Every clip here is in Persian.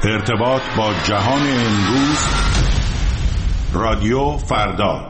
ارتباط با جهان امروز، رادیو فردا.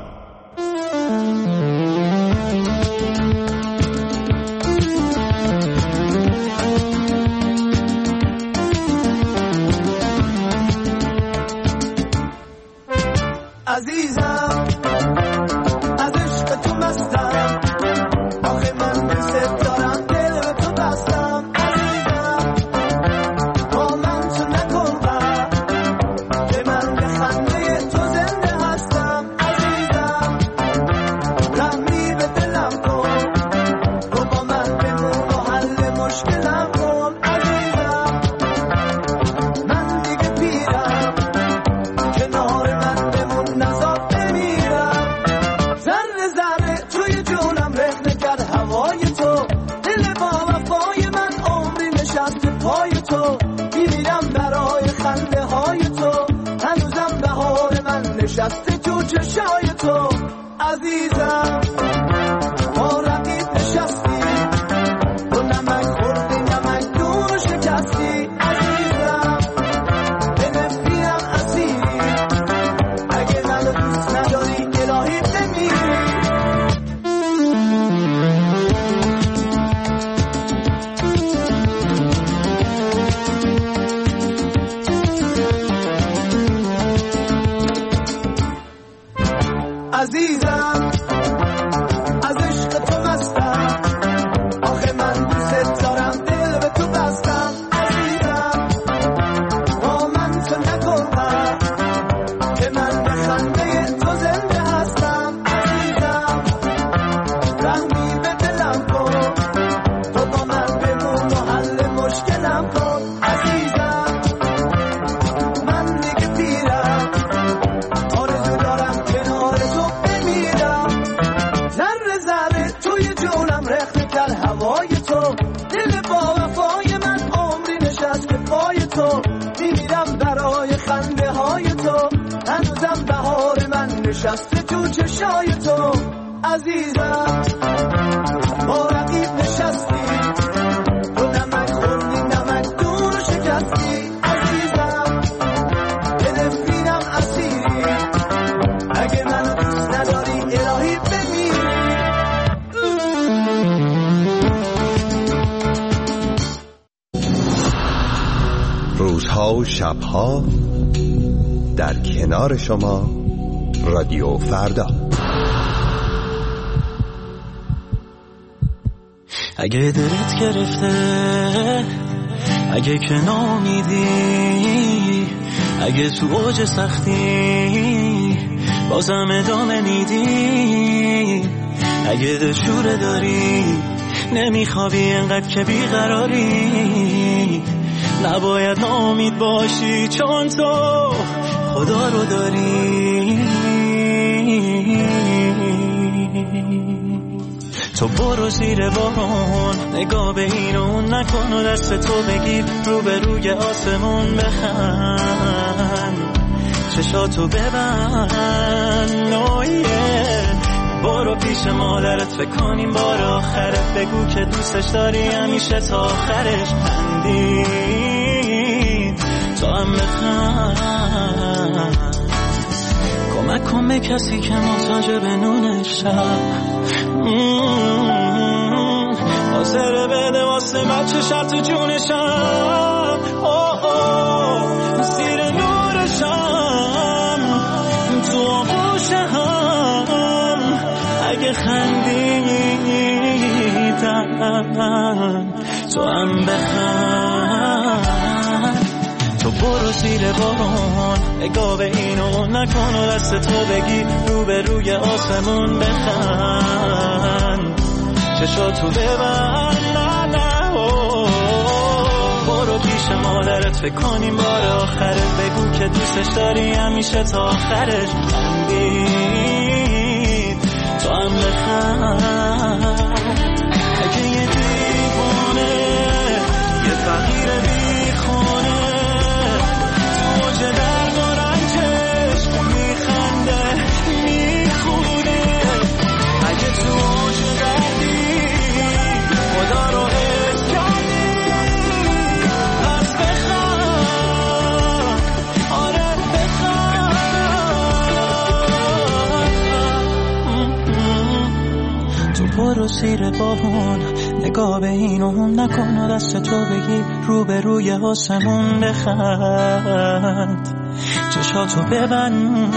عزیزم از عشق تو مستم، آخه من دوست دارم، دل به تو بستم. عزیزم با من تو نکن غم، که من به خنده تو زنده هستم. عزیزم رحمی به دلم کن، تو با من بمون و حل مشکلم کن. عزیزم من دیگه پیرم، کنار من بمون نزار بمیرم. ذره ذره توی جونم رخنه کرد هوای تو، دل با وفای من عمری نشسته پای تو. میمیرم برای خنده های تو، هنوزم بهار من نشسته تو چشای تو. عزیزم با رقیب نشستی، تو نمک خوردی نمک دون شکستی. عزیزم به نفرینم اسیری، اگه منو دوست نداری الهی بمیری. عزیزم از عشق تو مستم، آخه من دوست دارم، دل به تو بستم. عزیزم با من تو نکن غم، که من به خنده تو زنده هستم. عزیزم رحمی به دلم کن، تو با من بمون و حل مشکلم کن. عزیزم من دیگه پیرم، آرزو دارم کنار تو بمیرم. ذره ذره توی جونم رخنه کرد هوای تو، دل با وفای من عمری نشسته پای تو. میمیرم برای خنده های تو، هنوزم بهار من نشسته تو چشای تو. عزیزم با رقیب نشستی، تو نمک خوردی نمک دون شکستی. عزیزم به نفرینم اسیری، اگه منو دوست نداری الهی بمیری. روزها و شبها در کنار شما، رادیو فردا. اگه دلت گرفته، اگه که نامیدی، اگه تو اوج سختی بازم ادامه میدی، اگه دلشوره داری نمیخوابی انقدر که بیقراری، نباید ناامید باشی چون تو خدا رو داری. تو برو زیر بارون، نگاه به این و اون نکن و دست تو بگیر رو به روی آسمون بخند، چشاتو ببند. برو پیش مادرت فکر کنیم بار آخرت، بگو که دوستش داری همیشه تا آخرش. خندید تو هم بخند، کمک کن به کسی که محتاج به نونشم، حاضر بده واسه بچه شب تو جونشم. زیر نورشم تو آغوشم، اگه خندیدم تو هم بخند. تو برو زیر بارون، نگاه به این و اون نکن و دست تو بگی رو به روی آسمون بخند، چشاتو ببند. برو پیش مادرت فکر کنیم بار آخرت، بگو که دوستش داری همیشه تا آخرش. خندید تو هم بخند. اگه یه دیوانه، یه فقیر بیخونه، تو اوج درد و رنجش میخنده میخونه، اگه تو اوج دردی خدا رو حس کردی پس بخند. برو زیر بارون نگاه به این و اون نکن و دست تو بگیر رو به روی آسمون بخند چشاتو ببند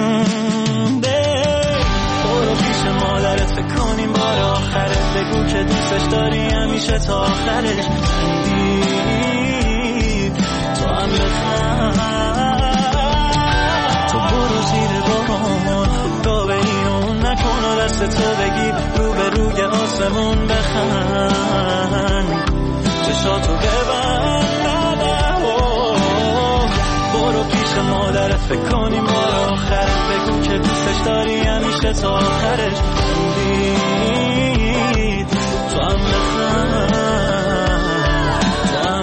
برو پیش مادرت فکر کنیم بار آخرت بگو که دوستش داری همیشه تا آخرش تو هم بخند تو برو زیر بارون نگاه به این و اون نکن و دست تو بگیر رو به روی آسمون بخند چشاتو ببند برو پیش مادرت فکر کنیم بار آخرت بگو که دوستش داری همیشه تا آخرش دید تو هم بخند تو هم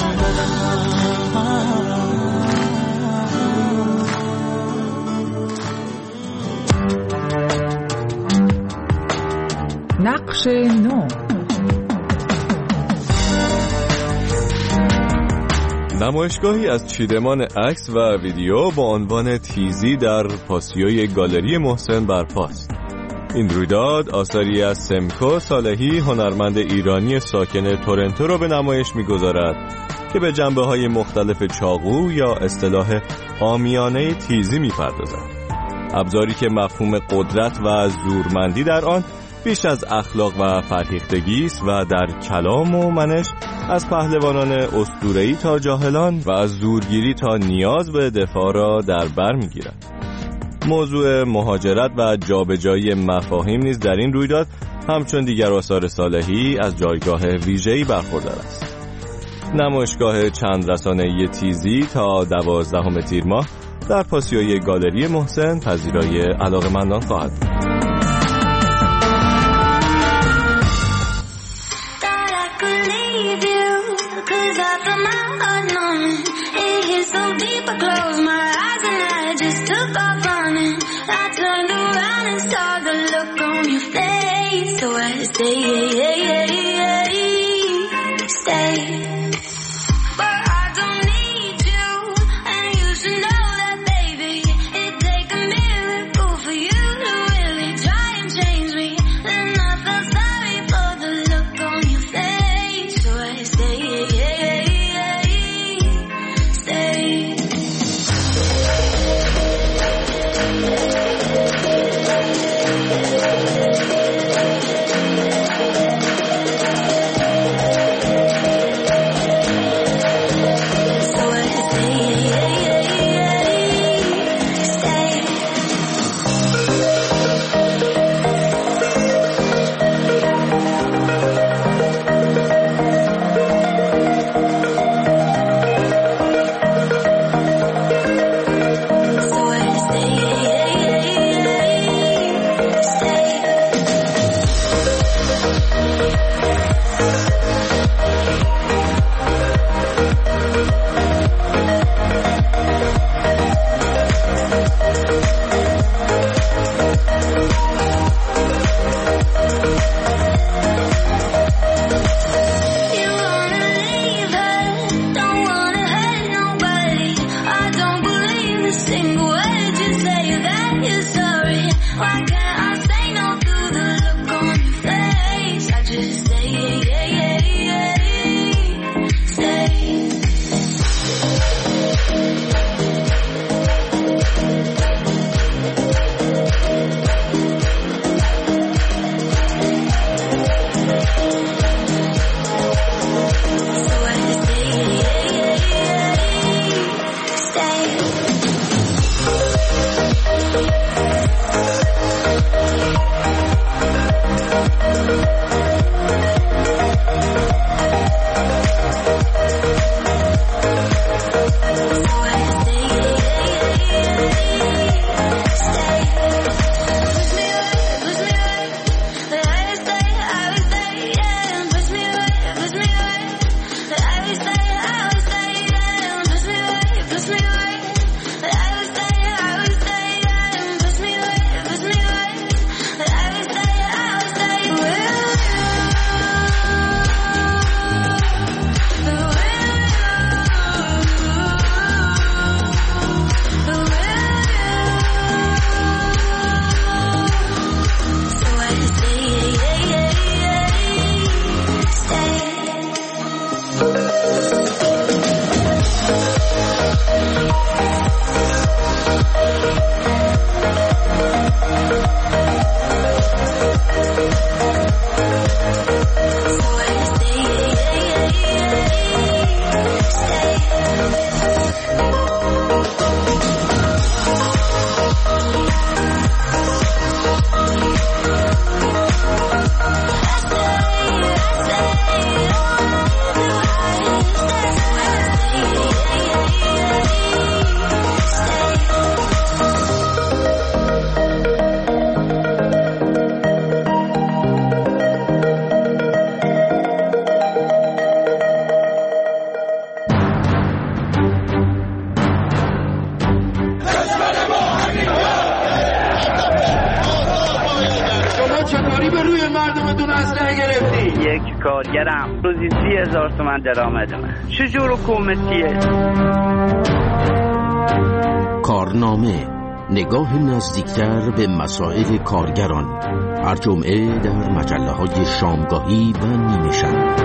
نقش نو. نمایشگاهی از چیدمان عکس و ویدیو با عنوان تیزی در پاسیوی گالری محسن برپاست. این رویداد آثاری از سمکو صالحی، هنرمند ایرانی ساکن تورنتو را به نمایش می‌گذارد که به جنبه‌های مختلف چاقو یا اصطلاح عامیانه تیزی می‌پردازد. ابزاری که مفهوم قدرت و زورمندی در آن بیش از اخلاق و فرهیختگی است و در کلام و منش از پهلوانان اسطوره‌ای تا جاهلان و از زورگیری تا نیاز به دفاع را در بر می‌گیرد. موضوع مهاجرت و جابجایی مفاهیم نیز در این رویداد همچون دیگر آثار صالحی از جایگاه ویژه‌ای برخوردار است. نمایشگاه چند رسانه‌ای تیزی تا 12 تیر ماه در پاسیوی گالری محسن پذیرای علاقه‌مندان خواهد بود. For you to really مردمتون اسلحه گرفتی؟ یک کارگرم روزی 30,000 تومان درآمد من. چجور حکومتیه؟ کارنامه، نگاه نزدیکتر به مسائل کارگران، هر جمعه در مجله‌های شامگاهی و نیمه شب.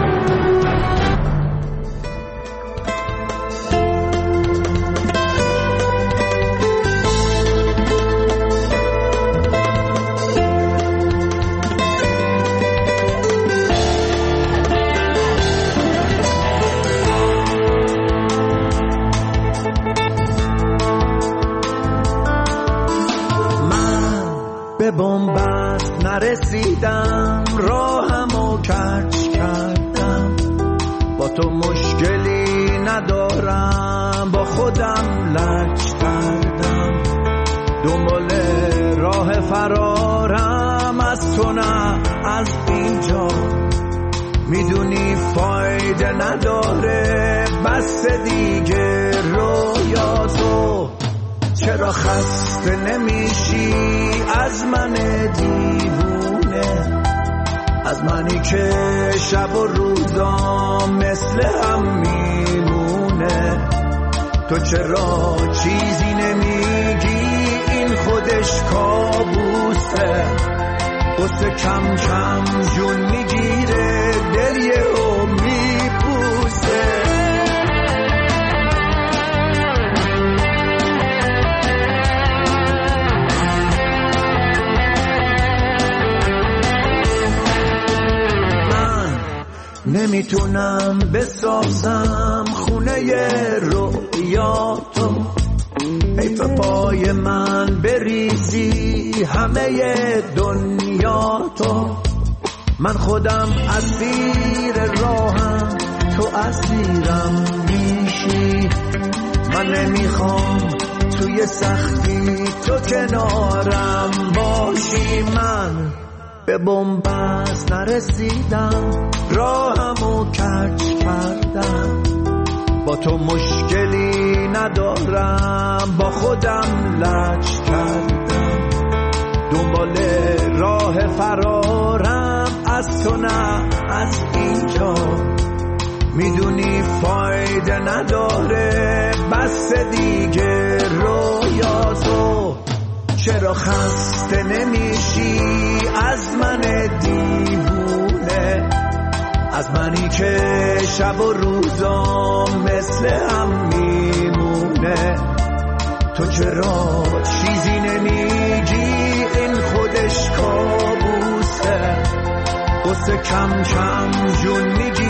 به بنبست نرسیدم، راهمو کج کردم. با تو مشکلی ندارم، با خودم لج کردم. دنبال راه فرارم از تو نه از اینجا. میدونی فایده نداره، بس دیگه رویاتو. چرا خسته نمیشی از من دیوونه، از منی که شب و روزام مثل هم میمونه؟ تو چرا چیزی نمیگی؟ این خودش کابوسه. قصه کم کم جون میگیره، دل یهو میپوسه. نمیتونم بسازم خونه رویاتو، حیف پای من بریزی همه دنیاتو. من خودم اسیر راهم، تو اسیرم میشی. من نمیخوام توی سختی تو کنارم باشی. من به بنبست نرسیدم، راهمو کج کردم. با تو مشکلی ندارم، با خودم لج کردم. دنبال راه فرارم از تو نه از اینجا. میدونی فایده نداره، بس دیگه رویاتو. چرا خسته نمیشی از من دیوونه، از منی که شب و روزام مثل هم میمونه؟ تو چرا چیزی نمیگی؟ این خودش کابوسه. قصه کم کم جون میگی